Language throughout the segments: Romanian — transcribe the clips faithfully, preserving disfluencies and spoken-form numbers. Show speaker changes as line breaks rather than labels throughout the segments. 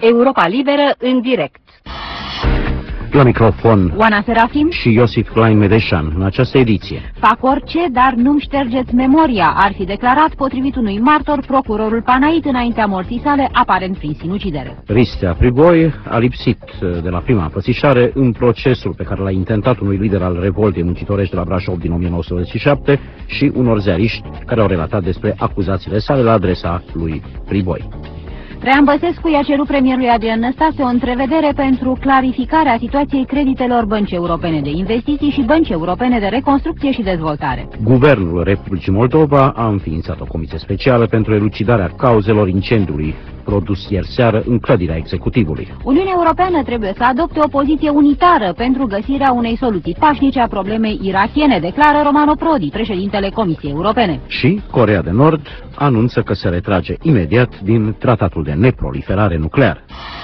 Europa Liberă în direct.
La microfon
Oana Serafim
și Iosif Klein-Medeșan în această ediție.
Fac orice, dar nu-mi ștergeți memoria, ar fi declarat potrivit unui martor procurorul Panait înaintea morții sale, aparent prin sinucidere.
Ristea Priboi a lipsit de la prima înfățișare în procesul pe care l-a intentat unui lider al revoltei muncitorești de la Brașov din o mie nouă sute optzeci și șapte și unor ziariști care au relatat despre acuzațiile sale la adresa lui Priboi.
Traian Băsescu i-a cerut premierului Adrian Năstase o întrevedere pentru clarificarea situației creditelor Băncii Europene de Investiții și Băncii Europene de Reconstrucție și Dezvoltare.
Guvernul Republicii Moldova a înființat o comisie specială pentru elucidarea cauzelor incendiului produs ieri seară în clădirea executivului.
Uniunea Europeană trebuie să adopte o poziție unitară pentru găsirea unei soluții pașnice a problemei irakiene, declară Romano Prodi, președintele Comisiei Europene.
Și Coreea de Nord anunță că se retrage imediat din tratatul de neproliferare nucleară.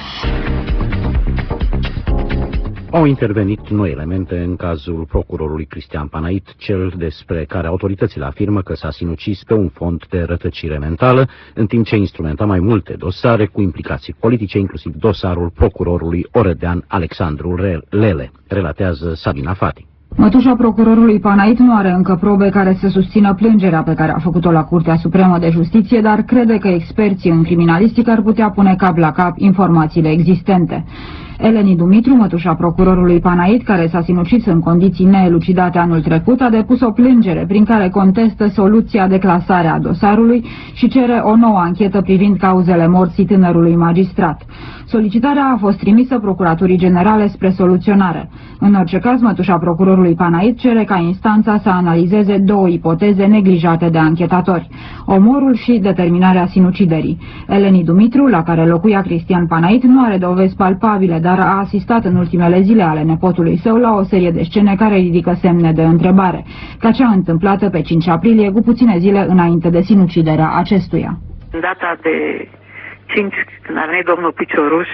Au intervenit noi elemente în cazul procurorului Cristian Panait, cel despre care autoritățile afirmă că s-a sinucis pe un fond de rătăcire mentală, în timp ce instrumenta mai multe dosare cu implicații politice, inclusiv dosarul procurorului orădean Alexandru Lele, relatează Sabina Fati.
Mătușa procurorului Panait nu are încă probe care să susțină plângerea pe care a făcut-o la Curtea Supremă de Justiție, dar crede că experții în criminalistică ar putea pune cap la cap informațiile existente. Eleni Dumitru, mătușa procurorului Panait, care s-a sinucis în condiții neelucidate anul trecut, a depus o plângere prin care contestă soluția de clasare a dosarului și cere o nouă anchetă privind cauzele morții tânărului magistrat. Solicitarea a fost trimisă Procuraturii Generale spre soluționare. În orice caz, mătușa procurorului Panait cere ca instanța să analizeze două ipoteze neglijate de anchetatori: omorul și determinarea sinuciderii. Eleni Dumitru, la care locuia Cristian Panait, nu are dovezi palpabile, dar a asistat în ultimele zile ale nepotului său la o serie de scene care ridică semne de întrebare, ca cea întâmplată pe cinci aprilie, cu puține zile înainte de sinuciderea acestuia.
În data de cinci, când a venit domnul Picioruș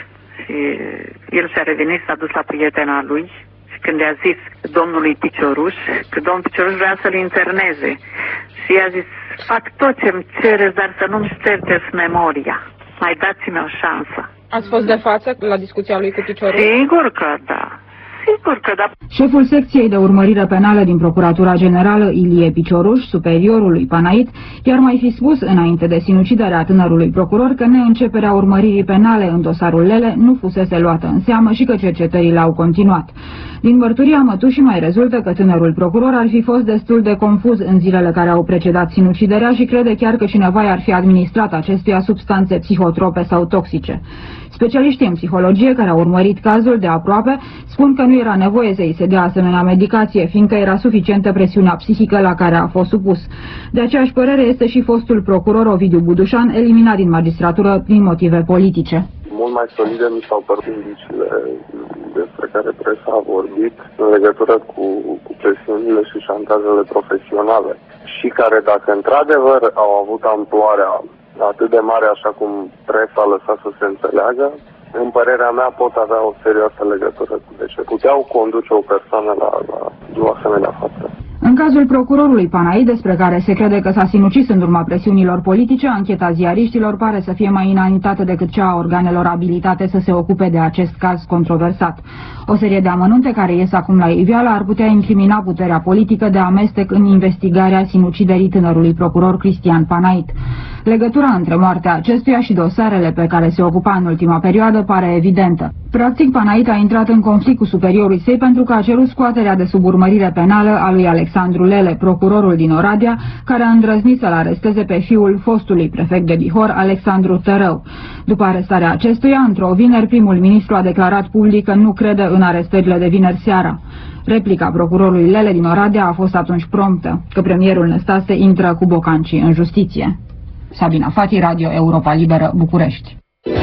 și el și-a revenit, s-a dus la prietena lui și când i-a zis domnului Picioruș că domnul Picioruș vrea să-l interneze și i-a zis: fac tot ce-mi cereți, dar să nu-mi ștergeți memoria, mai dați-mi o șansă.
Ați fost de față la discuția lui cu Picioruș?
Sigur că da. Sigur că da.
Șeful secției de urmărire penală din Procuratura Generală, Ilie Picioruș, superiorul lui Panait, i-ar mai fi spus înainte de sinuciderea tânărului procuror că neînceperea urmăririi penale în dosarul Lele nu fusese luată în seamă și că cercetările au continuat. Din mărturia mătușii mai rezultă că tânărul procuror ar fi fost destul de confuz în zilele care au precedat sinuciderea și crede chiar că cineva i-ar fi administrat acestuia substanțe psihotrope sau toxice. Specialiștii în psihologie care au urmărit cazul de aproape spun că nu era nevoie să-i se dea asemenea medicație, fiindcă era suficientă presiunea psihică la care a fost supus. De aceeași părere este și fostul procuror Ovidiu Budușan, eliminat din magistratură prin motive politice.
Mult mai solide mi s-au părut indiciile despre care presa a vorbit în legătură cu, cu presiunile și șantajele profesionale și care, dacă într-adevăr au avut amploarea atât de mare așa cum presa a lăsat să se înțeleagă, în părerea mea pot avea o serioasă legătură cu dece. Puteau conduce o persoană la, la o asemenea faptă.
În cazul procurorului Panait, despre care se crede că s-a sinucis în urma presiunilor politice, ancheta ziariștilor pare să fie mai inanitată decât cea a organelor abilitate să se ocupe de acest caz controversat. O serie de amănunte care ies acum la iveală ar putea incrimina puterea politică de amestec în investigarea sinuciderii tânărului procuror Cristian Panait. Legătura între moartea acestuia și dosarele pe care se ocupa în ultima perioadă pare evidentă. Practic, Panait a intrat în conflict cu superiorul săi pentru că a cerut scoaterea de sub urmărire penală a lui Alexandru Lele, procurorul din Oradea, care a îndrăznit să-l aresteze pe fiul fostului prefect de Bihor, Alexandru Tărău. După arestarea acestuia, într-o vineri, primul ministru a declarat public că nu crede în arestările de vineri seara. Replica procurorului Lele din Oradea a fost atunci promptă, că premierul Năstase intră cu bocancii în justiție. Sabina Fati, Radio Europa Liberă, București.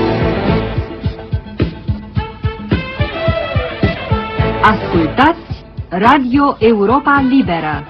Ascultați Radio Europa Liberă.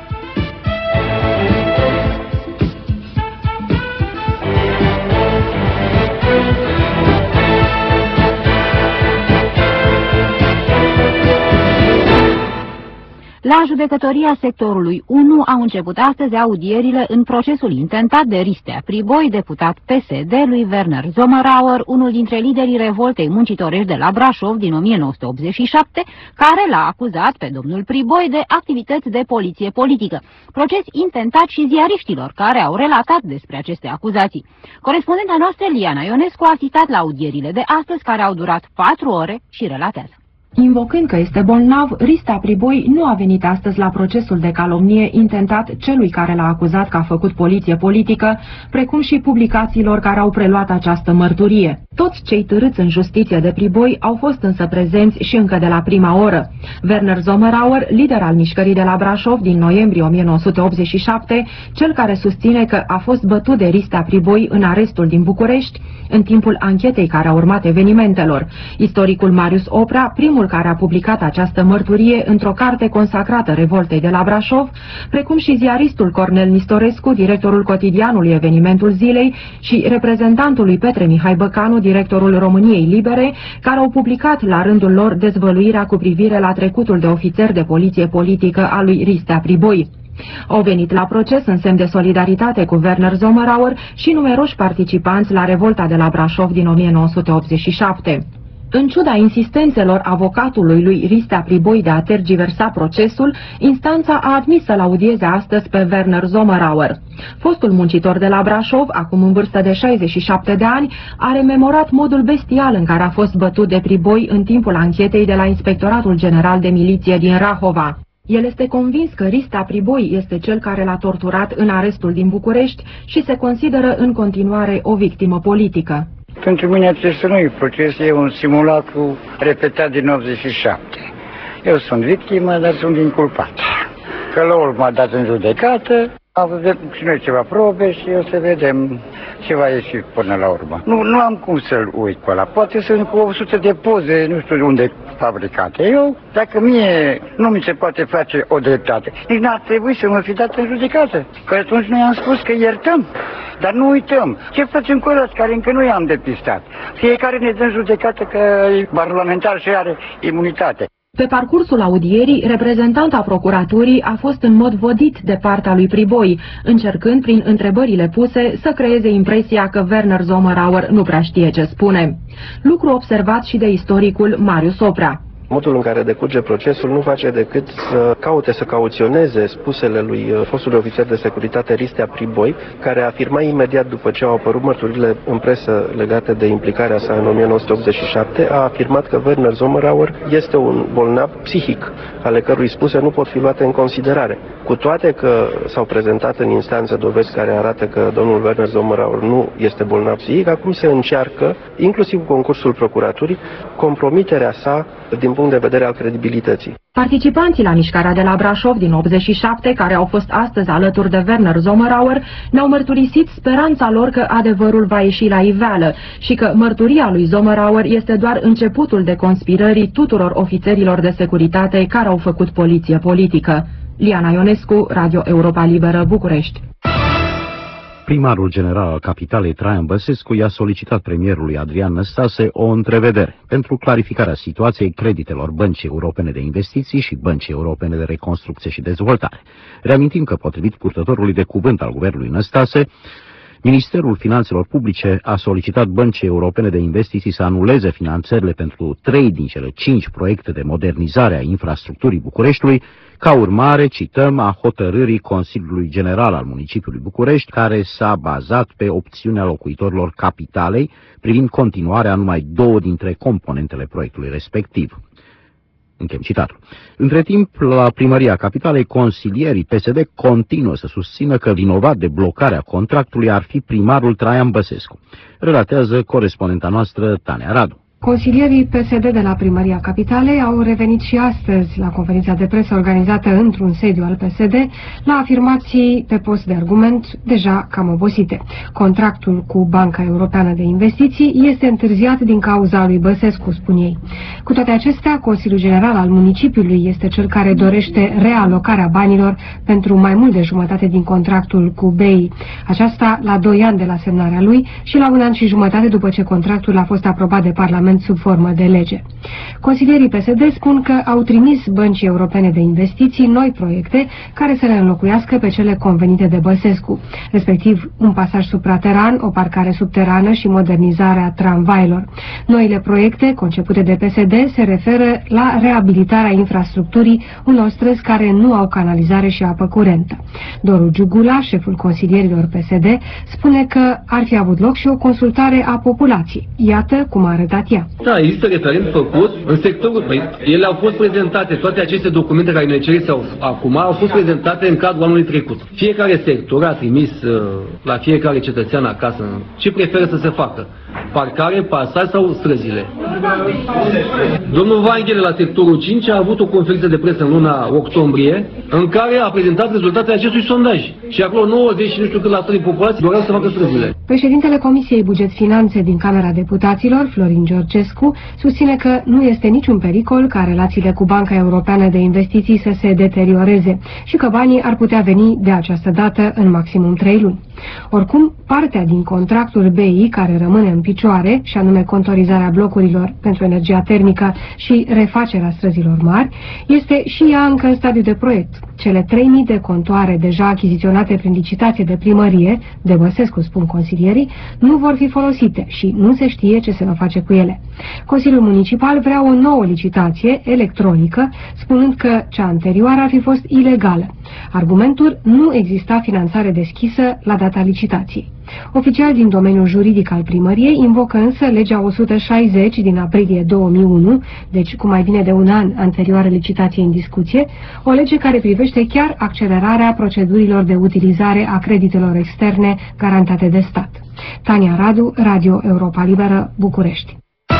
La judecătoria sectorului unu au început astăzi audierile în procesul intentat de Ristea Priboi, deputat P S D, lui Werner Sommerauer, unul dintre liderii revoltei muncitorești de la Brașov din o mie nouă sute optzeci și șapte, care l-a acuzat pe domnul Priboi de activități de poliție politică. Proces intentat și ziariștilor care au relatat despre aceste acuzații. Corespondenta noastră, Liana Ionescu, a asistat la audierile de astăzi, care au durat patru ore, și relatează.
Invocând că este bolnav, Ristea Priboi nu a venit astăzi la procesul de calomnie intentat celui care l-a acuzat că a făcut poliție politică, precum și publicațiilor care au preluat această mărturie. Toți cei târâți în justiție de Priboi au fost însă prezenți și încă de la prima oră. Werner Sommerauer, lider al mișcării de la Brașov din noiembrie o mie nouă sute optzeci și șapte, cel care susține că a fost bătut de Ristea Priboi în arestul din București, în timpul anchetei care a urmat evenimentelor. Istoricul Marius Oprea, primul care a publicat această mărturie într-o carte consacrată revoltei de la Brașov, precum și ziaristul Cornel Nistorescu, directorul cotidianului Evenimentul Zilei, și reprezentantul lui Petre Mihai Băcanu, directorul României Libere, care au publicat la rândul lor dezvăluirea cu privire la trecutul de ofițer de poliție politică a lui Ristea Priboi. Au venit la proces în semn de solidaritate cu Werner Sommerauer și numeroși participanți la revolta de la Brașov din o mie nouă sute optzeci și șapte. În ciuda insistențelor avocatului lui Ristea Priboi de a tergiversa procesul, instanța a admis să-l audieze astăzi pe Werner Sommerauer. Fostul muncitor de la Brașov, acum în vârstă de șaizeci și șapte de ani, a rememorat modul bestial în care a fost bătut de Priboi în timpul anchetei de la Inspectoratul General de Miliție din Rahova. El este convins că Ristea Priboi este cel care l-a torturat în arestul din București și se consideră în continuare o victimă politică.
Pentru mine acesta nu e proces, e un simulacru repetat din optzeci și șapte. Eu sunt victimă, dar sunt inculpat. Că la urmă m-a dat în judecată, am văzut și noi ceva probe și o să vedem ce va ieși până la urmă. Nu, nu am cum să-l uit pe ăla. Poate sunt cu o sută de poze, nu știu unde fabricate. Eu, dacă mie nu mi se poate face o dreptate, nici n-ar trebui să mă fi dat în judecată. Că atunci noi am spus că iertăm, dar nu uităm. Ce facem cu ăla care încă nu i-am depistat? Fiecare ne dă în judecată că e parlamentar și are imunitate.
Pe parcursul audierii, reprezentanta procuraturii a fost în mod vodit de partea lui Priboi, încercând prin întrebările puse să creeze impresia că Werner Sommerauer nu prea știe ce spune. Lucru observat și de istoricul Marius Oprea.
Modul în care decurge procesul nu face decât să caute să cauționeze spusele lui fostului ofițer de securitate Ristea Priboi, care afirma imediat după ce au apărut mărturile în presă legate de implicarea sa în o mie nouă sute optzeci și șapte, a afirmat că Werner Sommerauer este un bolnav psihic, ale cărui spuse nu pot fi luate în considerare. Cu toate că s-au prezentat în instanță dovezi care arată că domnul Werner Sommerauer nu este bolnav psihic, acum se încearcă, inclusiv cu concursul procuraturii, compromiterea sa din punct de vedere al credibilității.
Participanții la mișcarea de la Brașov din optzeci și șapte, care au fost astăzi alături de Werner Sommerauer, ne-au mărturisit speranța lor că adevărul va ieși la iveală și că mărturia lui Sommerauer este doar începutul de conspirării tuturor ofițerilor de securitate care au făcut poliție politică. Liana Ionescu, Radio Europa Liberă, București.
Primarul general al capitalei, Traian Băsescu, i-a solicitat premierului Adrian Năstase o întrevedere pentru clarificarea situației creditelor Băncii Europene de Investiții și Băncii Europene de Reconstrucție și Dezvoltare. Reamintim că, potrivit purtătorului de cuvânt al guvernului Năstase, Ministerul Finanțelor Publice a solicitat Băncii Europene de Investiții să anuleze finanțările pentru trei din cele cinci proiecte de modernizare a infrastructurii Bucureștiului, ca urmare, cităm, a hotărârii Consiliului General al Municipiului București, care s-a bazat pe opțiunea locuitorilor capitalei, privind continuarea numai două dintre componentele proiectului respectiv. Închem citatul. Între timp, la Primăria Capitalei, consilierii P S D continuă să susțină că vinovat de blocarea contractului ar fi primarul Traian Băsescu. Relatează corespondenta noastră, Tania Radu.
Consilierii P S D de la Primăria Capitalei au revenit și astăzi la conferința de presă organizată într-un sediu al P S D la afirmații pe post de argument deja cam obosite. Contractul cu Banca Europeană de Investiții este întârziat din cauza lui Băsescu, spun ei. Cu toate acestea, Consiliul General al municipiului este cel care dorește realocarea banilor pentru mai mult de jumătate din contractul cu B E I. Aceasta la doi ani de la semnarea lui și la un an și jumătate după ce contractul a fost aprobat de Parlament document sub formă de lege. Consilierii P S D spun că au trimis Băncii Europene de Investiții noi proiecte care să le înlocuiască pe cele convenite de Băsescu, respectiv un pasaj suprateran, o parcare subterană și modernizarea tramvailor. Noile proiecte, concepute de P S D, se referă la reabilitarea infrastructurii unor străzi care nu au canalizare și apă curentă. Doru Giugula, șeful consilierilor P S D, spune că ar fi avut loc și o consultare a populației. Iată cum a arătat ea.
Da, există referent făcut în sectorul. Păi, ele au fost prezentate, toate aceste documente care ne cereți acum au fost prezentate în cadrul anului trecut. Fiecare sector a trimis uh, la fiecare cetățean acasă ce preferă să se facă. Parcare, pasaj sau străzile. Domnul Vanghele la sectorul cinci a avut o conferință de presă în luna octombrie în care a prezentat rezultatele acestui sondaj. Și acolo nouăzeci și nu știu cât la sută din populație doreau să facă străzile.
Președintele Comisiei Buget Finanțe din Camera Deputaților, Florin Georgescu, susține că nu este niciun pericol ca relațiile cu Banca Europeană de Investiții să se deterioreze și că banii ar putea veni de această dată în maximum trei luni. Oricum, partea din contractul B I care rămâne în picioare, și anume contorizarea blocurilor pentru energia termică și refacerea străzilor mari, este și ea încă în stadiu de proiect. Cele trei mii de contoare deja achiziționate prin licitație de primărie, de Băsescu spun consilierii, nu vor fi folosite și nu se știe ce se va face cu ele. Consiliul Municipal vrea o nouă licitație electronică, spunând că cea anterioară ar fi fost ilegală. Argumentul: nu exista finanțare deschisă la data licitației. Oficial din domeniul juridic al primăriei invocă însă legea o sută șaizeci din aprilie două mii unu, deci cu mai bine de un an anterioară licitației în discuție, o lege care privește chiar accelerarea procedurilor de utilizare a creditelor externe garantate de stat. Tania Radu, Radio Europa Liberă, București.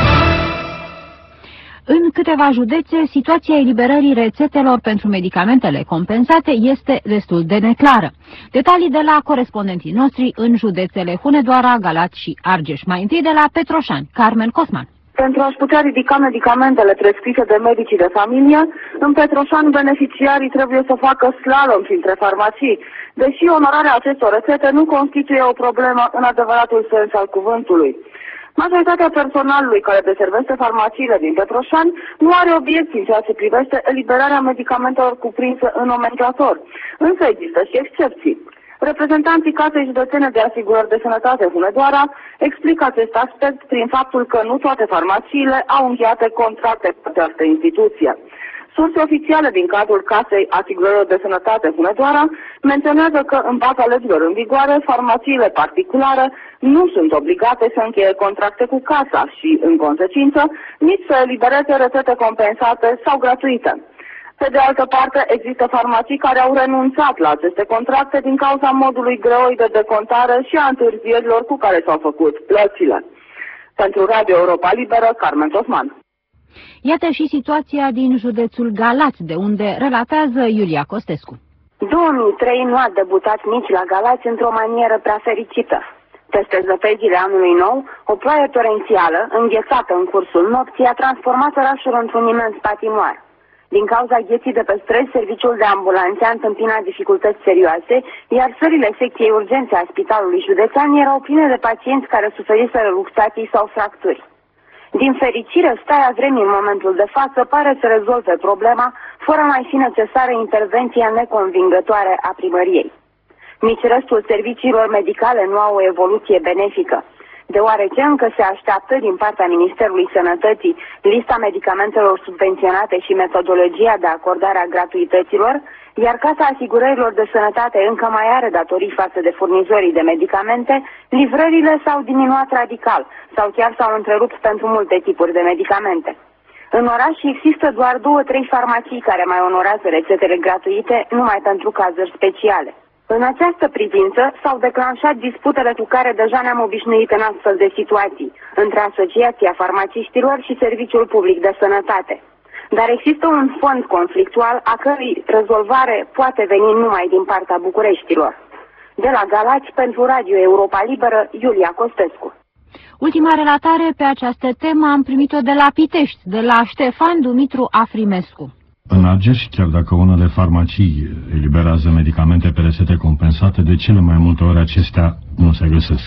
În câteva județe, situația eliberării rețetelor pentru medicamentele compensate este destul de neclară. Detalii de la corespondenții noștri în județele Hunedoara, Galați și Argeș. Mai întâi de la Petroșani, Carmen Cosman.
Pentru a-și putea ridica medicamentele prescrise de medicii de familie, în Petroșani beneficiarii trebuie să facă slalom printre farmacii, deși onorarea acestor rețete nu constituie o problemă în adevăratul sens al cuvântului. Majoritatea personalului care deservește farmaciile din Petroșani nu are obiecții în ceea ce privește eliberarea medicamentelor cuprinse în nomenclator, însă există și excepții. Reprezentanții Casei Județene de Asigurări de Sănătate Hunedoara explică acest aspect prin faptul că nu toate farmaciile au încheiate contracte cu această instituție. Surse oficiale din cadrul Casei Asigurărilor de Sănătate Hunedoara menționează că, în baza legilor în vigoare, farmaciile particulare nu sunt obligate să încheie contracte cu casa și, în consecință, nici să elibereze rețete compensate sau gratuite. Pe de altă parte, există farmacii care au renunțat la aceste contracte din cauza modului greoi de decontare și a întârzierilor cu care s-au făcut plățile. Pentru Radio Europa Liberă, Carmen Tosman.
Iată și situația din județul Galați, de unde relatează Iulia Costescu.
două mii trei nu a debutat nici la Galați într-o manieră prea fericită. Peste zăpezile anului nou, o ploaie torențială, înghețată în cursul nopții, a transformat orașul într-un imens patinoar. Din cauza gheții de pe străzi, serviciul de ambulanțe a întâmpinat dificultăți serioase, iar sălile secției urgențe a spitalului județean erau pline de pacienți care suferiseră luxații sau fracturi. Din fericire, starea vremii în momentul de față pare să rezolve problema, fără mai fi necesară intervenția neconvingătoare a primăriei. Nici restul serviciilor medicale nu au o evoluție benefică, deoarece încă se așteaptă din partea Ministerului Sănătății lista medicamentelor subvenționate și metodologia de acordare a gratuităților, iar Casa Asigurărilor de Sănătate încă mai are datorii față de furnizorii de medicamente, livrările s-au diminuat radical sau chiar s-au întrerupt pentru multe tipuri de medicamente. În oraș există doar două-trei farmacii care mai onorează rețetele gratuite numai pentru cazuri speciale. În această privință s-au declanșat disputele cu care deja ne-am obișnuit în astfel de situații, între Asociația Farmaciștilor și Serviciul Public de Sănătate. Dar există un fond conflictual a cărui rezolvare poate veni numai din partea Bucureștilor. De la Galați, pentru Radio Europa Liberă, Iulia Costescu.
Ultima relatare pe această temă am primit-o de la Pitești, de la Ștefan Dumitru Afrimescu.
În Argeș, chiar dacă unele farmacii eliberează medicamente pe rețete compensate, de cele mai multe ori acestea nu se găsesc.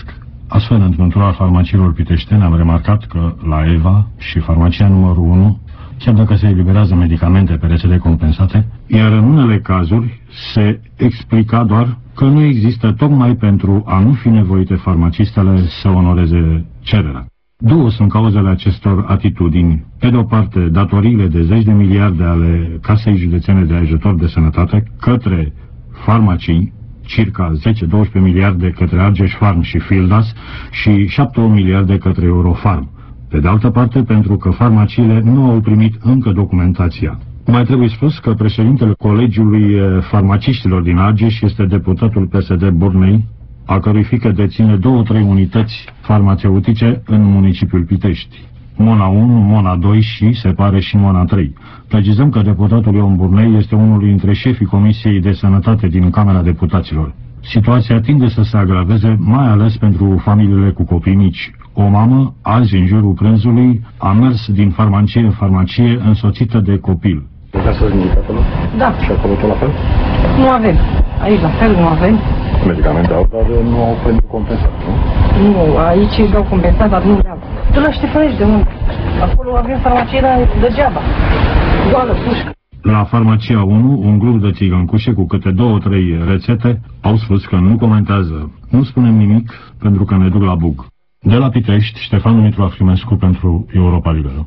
Astfel, într-un tur al farmaciilor piteștene, am remarcat că la Eva și farmacia numărul unu, chiar dacă se eliberează medicamente pe rețete compensate, iar în unele cazuri se explica doar că nu există, tocmai pentru a nu fi nevoite farmacistele să onoreze cererea. Două sunt cauzele acestor atitudini. Pe de o parte, datoriile de zeci de miliarde ale Casei Județene de Ajutor de Sănătate către farmacii, circa zece doisprezece miliarde către Argeș Farm și Fildas și șapte miliarde către Eurofarm. Pe de altă parte, pentru că farmaciile nu au primit încă documentația. Mai trebuie spus că președintele Colegiului Farmaciștilor din Argeș este deputatul P S D Burnei, a cărui fiică deține două-trei unități farmaceutice în municipiul Pitești. Mona unu, Mona doi și, se pare, și Mona trei. Precizăm că deputatul Ion Burnei este unul dintre șefii Comisiei de Sănătate din Camera Deputaților. Situația tinde să se agraveze, mai ales pentru familiile cu copii mici. O mamă, azi în jurul prânzului, a mers din farmacie în farmacie însoțită de copil.
Ca să veniți acolo?
Da.
Și acolo tot la fel?
Nu avem. Aici la fel nu avem.
Medicamente au, dar nu au pentru compensat, nu?
Nu, aici îi dau compensat, dar nu le-au. Tu la Ștefănești de unde? Acolo avem farmacie, dar degeaba. Goală, pușcă.
La farmacia unu, un grup de țigăncușe cu câte două-trei rețete au spus că nu comentează. Nu spunem nimic pentru că ne duc la bug. De la Pitești, Ștefan Dumitru Afrimescu pentru Europa Liberă.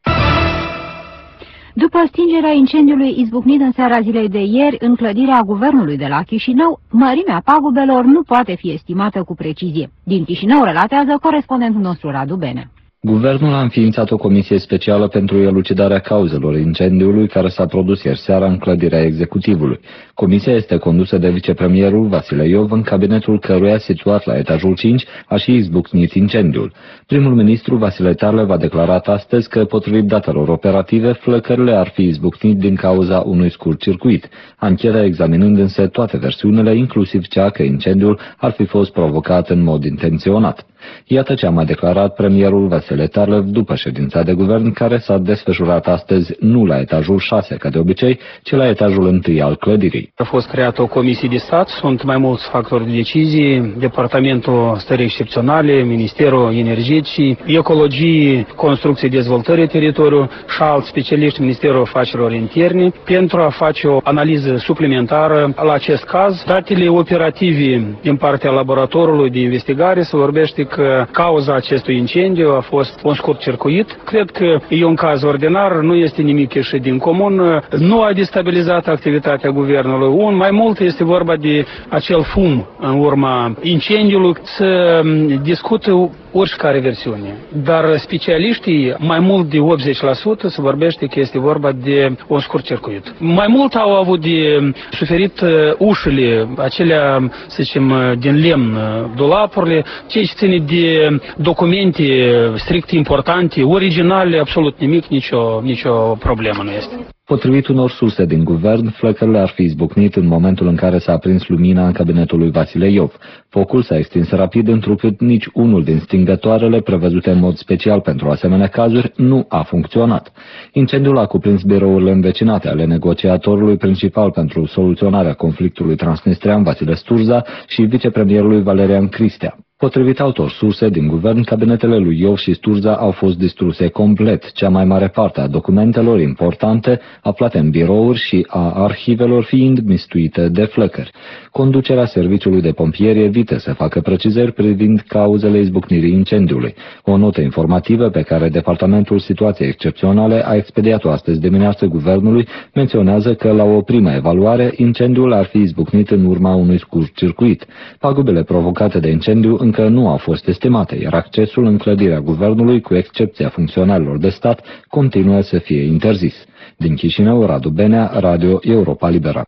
După stingerea incendiului izbucnit în seara zilei de ieri în clădirea guvernului de la Chișinău, mărimea pagubelor nu poate fi estimată cu precizie. Din Chișinău relatează corespondentul nostru Radu Bene.
Guvernul a înființat o comisie specială pentru elucidarea cauzelor incendiului care s-a produs ieri seara în clădirea executivului. Comisia este condusă de vicepremierul Vasile Iov, în cabinetul căruia, situat la etajul cinci, a și izbucnit incendiul. Primul ministru Vasile Tarlev a declarat astăzi că, potrivit datelor operative, flăcările ar fi izbucnit din cauza unui scurt circuit, ancheta examinând însă toate versiunile, inclusiv cea că incendiul ar fi fost provocat în mod intenționat. Iată ce a mai declarat premierul Vasile Tarlev după ședința de guvern, care s-a desfășurat astăzi nu la etajul șase, ca de obicei, ci la etajul întâi al clădirii.
A fost creată o comisie de stat, sunt mai mulți factori de decizii, Departamentul Stării Excepționale, Ministerul Energeticii, Ecologie, Construcție, Dezvoltării Teritoriului și alți specialiști, Ministerul Afacerilor Interne, pentru a face o analiză suplimentară la acest caz. Datele operative din partea laboratorului de investigare se vorbește că cauza acestui incendiu a fost un scurt circuit. Cred că e un caz ordinar, nu este nimic ieșit din comun, nu a destabilizat activitatea guvernului. Un, mai mult este vorba de acel fum în urma incendiului, să discută oricare versiune. Dar specialiștii, mai mult de optzeci la sută se vorbește că este vorba de un scurt circuit. Mai mult au avut de suferit ușile, acelea, să zicem, din lemn, dulapurile, ceea ce ține de documente strict importante, originale, absolut nimic, nicio, nicio problemă nu este.
Potrivit unor surse din guvern, flăcările ar fi izbucnit în momentul în care s-a aprins lumina în cabinetul lui Vasile Iov. Focul s-a extins rapid, întrucât nici unul din stingătoarele prevăzute în mod special pentru asemenea cazuri nu a funcționat. Incendiul a cuprins birourile învecinate ale negociatorului principal pentru soluționarea conflictului transnistrean, Vasile Sturza, și vicepremierului Valerian Cristea. Potrivit altor surse din guvern, cabinetele lui Iov și Sturza au fost distruse complet, cea mai mare parte a documentelor importante aflate în birouri și a arhivelor fiind mistuite de flăcări. Conducerea serviciului de pompieri evită să facă precizări privind cauzele izbucnirii incendiului. O notă informativă pe care Departamentul Situației Excepționale a expediat-o astăzi dimineață guvernului menționează că la o primă evaluare incendiul ar fi izbucnit în urma unui scurt circuit. Pagubele provocate de incendiu încă nu au fost estimate, iar accesul în clădirea guvernului, cu excepția funcționarilor de stat, continuă să fie interzis. Din Chișinău, Radu Benea, Radio Europa Liberă.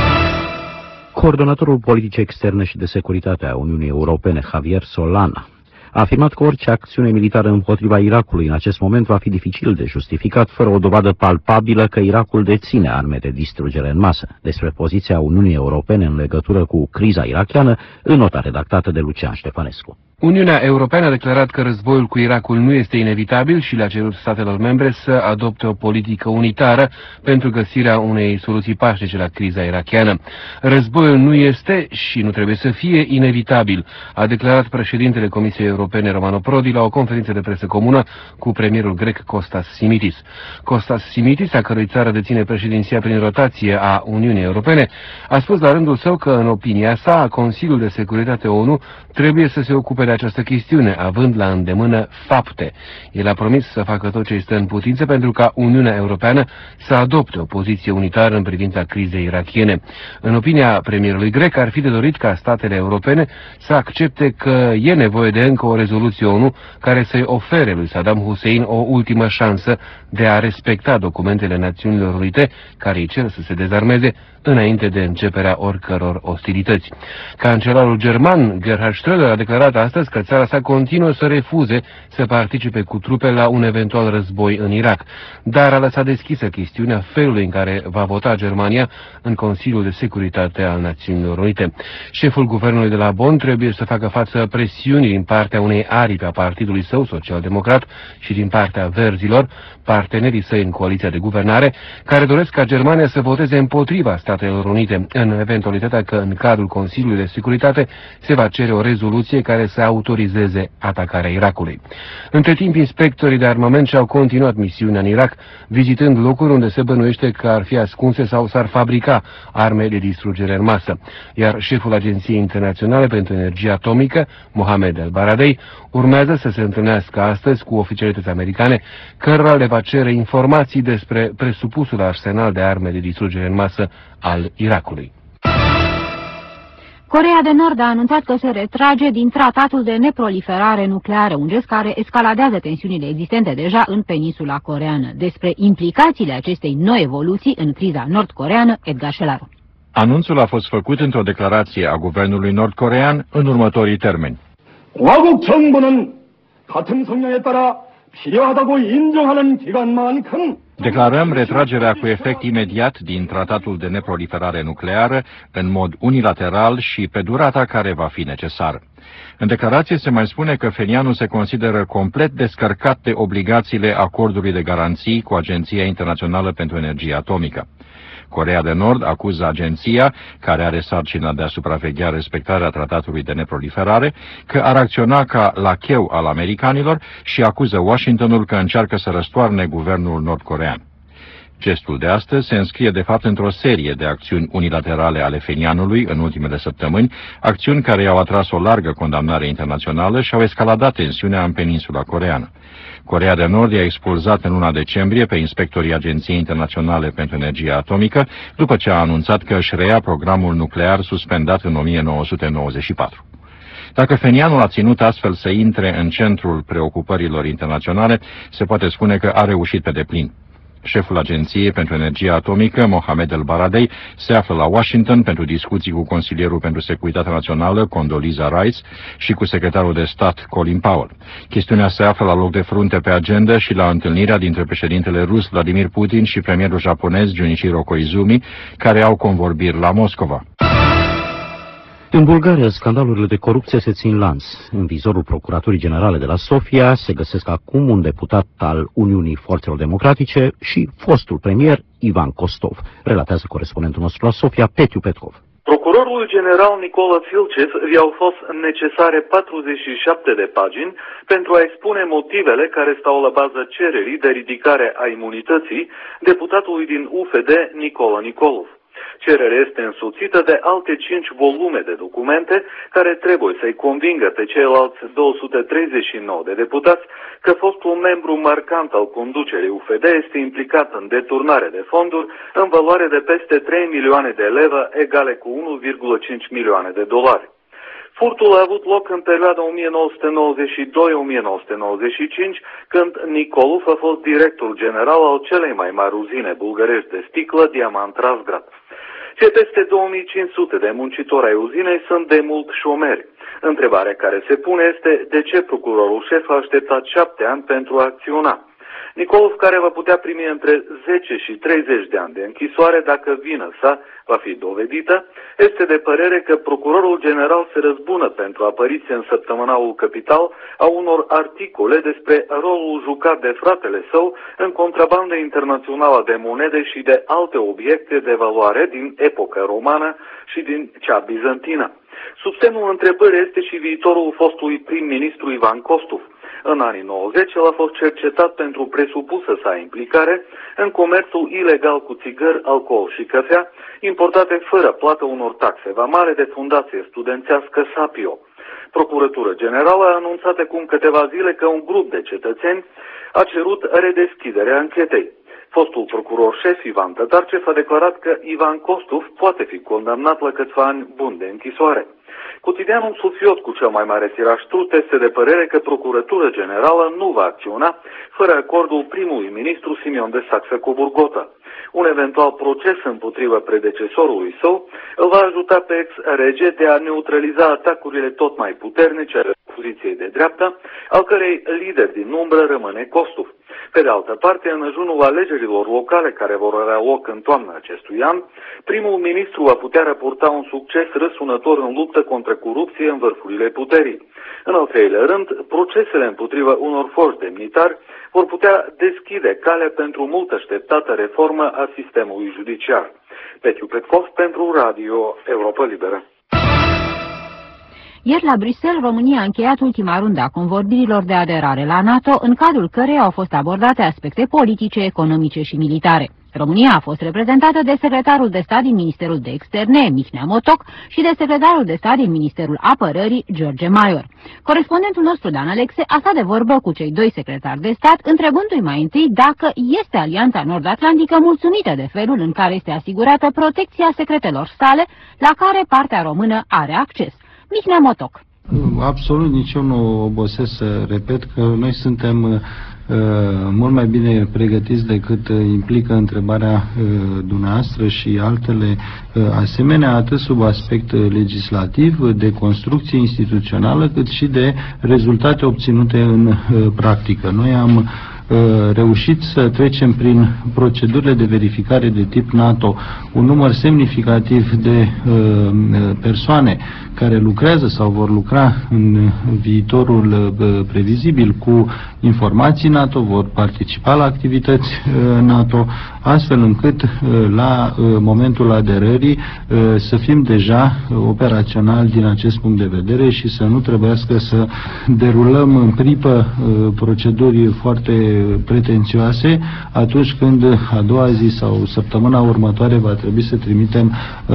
Coordonatorul politicii externe și de securitate a Uniunii Europene, Javier Solana, a afirmat că orice acțiune militară împotriva Irakului în acest moment va fi dificil de justificat fără o dovadă palpabilă că Irakul deține arme de distrugere în masă. Despre poziția Uniunii Europene în legătură cu criza irakiană, în nota redactată de Lucian Ștefănescu.
Uniunea Europeană a declarat că războiul cu Irakul nu este inevitabil și le-a cerut statelor membre să adopte o politică unitară pentru găsirea unei soluții pașnice la criza irakiană. Războiul nu este și nu trebuie să fie inevitabil, a declarat președintele Comisiei Europene Romano Prodi la o conferință de presă comună cu premierul grec Kostas Simitis. Kostas Simitis, a cărui țară deține președinția prin rotație a Uniunii Europene, a spus la rândul său că, în opinia sa, Consiliul de Securitate ONU trebuie să se ocupe de această chestiune, având la îndemână fapte. El a promis să facă tot ce este în putință pentru ca Uniunea Europeană să adopte o poziție unitară în privința crizei irakiene. În opinia premierului grec, ar fi de dorit ca statele europene să accepte că e nevoie de încă o rezoluție ONU care să-i ofere lui Saddam Hussein o ultimă șansă de a respecta documentele Națiunilor Unite care îi cer să se dezarmeze înainte de începerea oricăror ostilități. Cancelarul german Gerhard Schröder a declarat astăzi că țara sa continuă să refuze să participe cu trupe la un eventual război în Irak, dar a lăsat deschisă chestiunea felului în care va vota Germania în Consiliul de Securitate al Națiunilor Unite. Șeful guvernului de la Bonn trebuie să facă față presiunii din partea unei aripi a partidului său social-democrat și din partea verzilor, partenerii săi în coaliția de guvernare, care doresc ca Germania să voteze împotriva Statelor Unite, în eventualitatea că în cadrul Consiliului de Securitate se va cere o rezoluție care să autorizeze atacarea Irakului. Între timp, inspectorii de armament și-au continuat misiunea în Irak, vizitând locuri unde se bănuiește că ar fi ascunse sau s-ar fabrica arme de distrugere în masă, iar șeful Agenției Internaționale pentru Energie Atomică, Mohamed El Baradei, urmează să se întâlnească astăzi cu oficialități americane, cărora le va cere informații despre presupusul arsenal de arme de distrugere în masă al Irakului.
Coreea de Nord a anunțat că se retrage din tratatul de neproliferare nucleară, un gest care escaladează tensiunile existente deja în peninsula coreeană. Despre implicațiile acestei noi evoluții în criza nord-coreeană, Edgar Șelaru.
Anunțul a fost făcut într-o declarație a guvernului nord-corean în următorii termeni.
공화국 정부는 같은 성향에 따라 필요하다고 인정하는 기간만큼
Declarăm retragerea cu efect imediat din tratatul de neproliferare nucleară în mod unilateral și pe durata care va fi necesară. În declarație se mai spune că Phenianul se consideră complet descărcat de obligațiile acordului de garanții cu Agenția Internațională pentru Energie Atomică. Coreea de Nord acuză agenția, care are sarcina de a supraveghea respectarea tratatului de neproliferare, că ar acționa ca lacheu al americanilor și acuză Washingtonul că încearcă să răstoarne guvernul nord-corean. Gestul de astăzi se înscrie de fapt într-o serie de acțiuni unilaterale ale Phenianului în ultimele săptămâni, acțiuni care i-au atras o largă condamnare internațională și au escaladat tensiunea în peninsula coreeană. Coreea de Nord i-a expulzat în luna decembrie pe inspectorii Agenției Internaționale pentru Energie Atomică, după ce a anunțat că își reia programul nuclear suspendat în o mie nouă sute nouăzeci și patru. Dacă Phenianul a ținut astfel să intre în centrul preocupărilor internaționale, se poate spune că a reușit pe deplin. Șeful Agenției pentru Energie Atomică, Mohamed El Baradei, se află la Washington pentru discuții cu consilierul pentru Securitatea Națională, Condoleezza Rice, și cu secretarul de stat, Colin Powell. Chestiunea se află la loc de frunte pe agenda și la întâlnirea dintre președintele rus Vladimir Putin și premierul japonez Junichiro Koizumi, care au convorbiri la Moscova.
În Bulgaria, scandalurile de corupție se țin lans. În vizorul Procuraturii Generale de la Sofia se găsesc acum un deputat al Uniunii Forțelor Democratice și fostul premier Ivan Kostov, relatează corespondentul nostru la Sofia, Petiu Petkov.
Procurorul general Nicola Filcev i-au fost necesare patruzeci și șapte de pagini pentru a expune motivele care stau la baza cererii de ridicare a imunității deputatului din U F D Nicola Nicolov. Cererea este însoțită de alte cinci volume de documente care trebuie să-i convingă pe ceilalți două sute treizeci și nouă de deputați că fostul membru marcant al conducerii U F D este implicat în deturnare de fonduri în valoare de peste trei milioane de leve, egale cu unu virgulă cinci milioane de dolari. Furtul a avut loc în perioada o mie nouă sute nouăzeci și doi - o mie nouă sute nouăzeci și cinci, când Nicolov a fost director general al celei mai mari uzine bulgărești de sticlă, Diamant Razgrad. Cei peste două mii cinci sute de muncitori ai uzinei sunt de mult șomeri. Întrebarea care se pune este de ce procurorul șef a așteptat șapte ani pentru a acționa. Nicolov, care va putea primi între zece și treizeci de ani de închisoare dacă vina sa va fi dovedită, este de părere că procurorul general se răzbună pentru apariție în săptămânalul Capital a unor articole despre rolul jucat de fratele său în contrabandă internațională de monede și de alte obiecte de valoare din epoca romană și din cea bizantină. Sub semnul întrebării este și viitorul fostului prim-ministru Ivan Kostov. În anii nouăzeci, el a fost cercetat pentru presupusă sa implicare în comerțul ilegal cu țigări, alcool și cafea, importate fără plată unor taxe vamale de fundație studențească Sapio. Procuratura Generală a anunțat acum câteva zile că un grup de cetățeni a cerut redeschiderea anchetei. Fostul procuror șef Ivan Tatarcev a declarat că Ivan Kostov poate fi condamnat la câțiva ani buni de închisoare. Cotidianul Sufiot, cu cel mai mare tiraj trut, este de părere că Procuratura Generală nu va acționa fără acordul primului ministru Simeon de Saxe-Coburgota. Un eventual proces împotriva predecesorului său îl va ajuta pe ex-rege de a neutraliza atacurile tot mai puternice ale opoziției de dreapta, al cărei lider din umbră rămâne Kostov. Pe de altă parte, în ajunul alegerilor locale care vor avea loc în toamna acestui an, primul ministru va putea raporta un succes răsunător în luptă contra corupției în vârfurile puterii. În al treilea rând, procesele împotriva unor foști demnitari vor putea deschide calea pentru mult așteptată reformă a sistemului judiciar. Petiu Petkov pentru Radio Europa Liberă.
Ieri la Bruxelles, România a încheiat ultima rundă a convorbirilor de aderare la NATO, în cadrul căreia au fost abordate aspecte politice, economice și militare. România a fost reprezentată de secretarul de stat din Ministerul de Externe, Mihnea Motoc, și de secretarul de stat din Ministerul Apărării, George Maior. Corespondentul nostru, Dan Alexe, a stat de vorbă cu cei doi secretari de stat, întrebându-i mai întâi dacă este Alianța Nord-Atlantică mulțumită de felul în care este asigurată protecția secretelor sale, la care partea română are acces. Mihnea Motoc.
Absolut, nici eu nu obosesc să repet că noi suntem uh, mult mai bine pregătiți decât uh, implică întrebarea uh, dumneavoastră și altele uh, asemenea, atât sub aspect legislativ, de construcție instituțională, cât și de rezultate obținute în uh, practică. Noi am reușit să trecem prin procedurile de verificare de tip NATO un număr semnificativ de uh, persoane care lucrează sau vor lucra în viitorul uh, previzibil cu informații NATO, vor participa la activități uh, NATO, astfel încât uh, la uh, momentul aderării uh, să fim deja operaționali din acest punct de vedere și să nu trebuiască să derulăm în pripă uh, proceduri foarte pretențioase atunci când a doua zi sau săptămâna următoare va trebui să trimitem uh,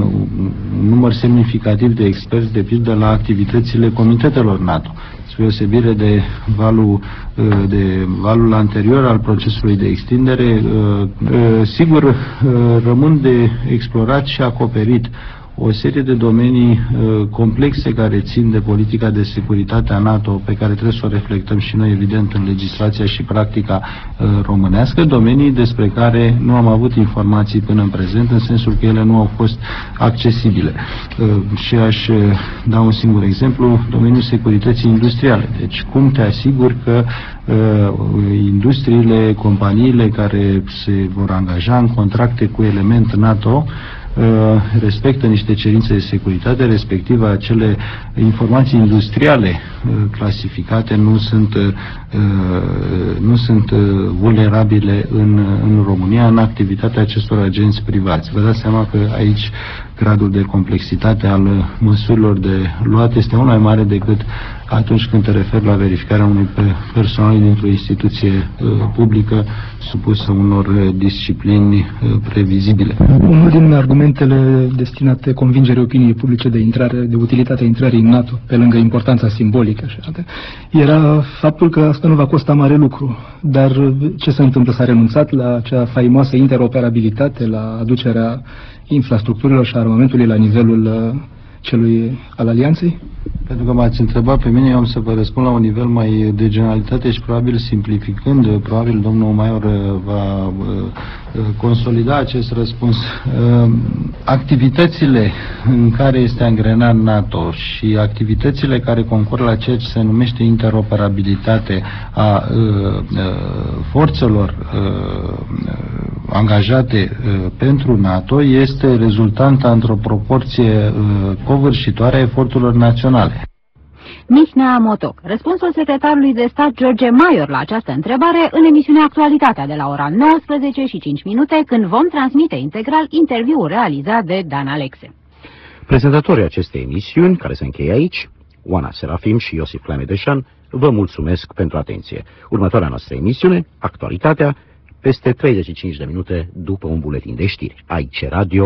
un număr semnificativ de experți, de pildă la activitățile comitetelor NATO, spre deosebire de valul, uh, de valul anterior al procesului de extindere. Uh, uh, sigur, uh, rămân de explorat și acoperit o serie de domenii uh, complexe care țin de politica de securitate a NATO, pe care trebuie să o reflectăm și noi, evident, în legislația și practica uh, românească, domenii despre care nu am avut informații până în prezent, în sensul că ele nu au fost accesibile. Uh, și aș uh, da un singur exemplu, domeniul securității industriale. Deci, cum te asiguri că uh, industriile, companiile care se vor angaja în contracte cu element NATO respectă niște cerințe de securitate, respectiv acele informații industriale clasificate nu sunt, nu sunt vulnerabile în, în România în activitatea acestor agenți privați. Vă dați seama că aici gradul de complexitate al măsurilor de luat este mult mai mare decât atunci când te referi la verificarea unui personal dintr-o instituție uh, publică supusă unor uh, disciplini uh, previzibile.
Unul din argumentele destinate convingerii opiniei publice de intrare, de utilitatea intrării în NATO, pe lângă importanța simbolică, era faptul că asta nu va costa mare lucru. Dar ce se întâmplă? S-a renunțat la acea faimoasă interoperabilitate, la aducerea infrastructurilor și armamentului la nivelul uh, celui al alianței?
Pentru că m-ați întrebat pe mine, eu am să vă răspund la un nivel mai de generalitate și probabil simplificând, probabil domnul Maior va consolida acest răspuns. Activitățile în care este angrenat NATO și activitățile care concură la ceea ce se numește interoperabilitate a forțelor angajate pentru NATO este rezultanta într-o proporție covârșitoare a eforturilor naționale.
Mihnea Motoc. Răspunsul secretarului de stat George Maior la această întrebare în emisiunea Actualitatea de la ora nouăsprezece și cinci minute, când vom transmite integral interviul realizat de Dan Alexe.
Prezentatorii acestei emisiuni, care se încheie aici, Oana Serafim și Iosif Clemedeșan, vă mulțumesc pentru atenție. Următoarea noastră emisiune, Actualitatea, peste treizeci și cinci de minute după un buletin de știri. Aici Radio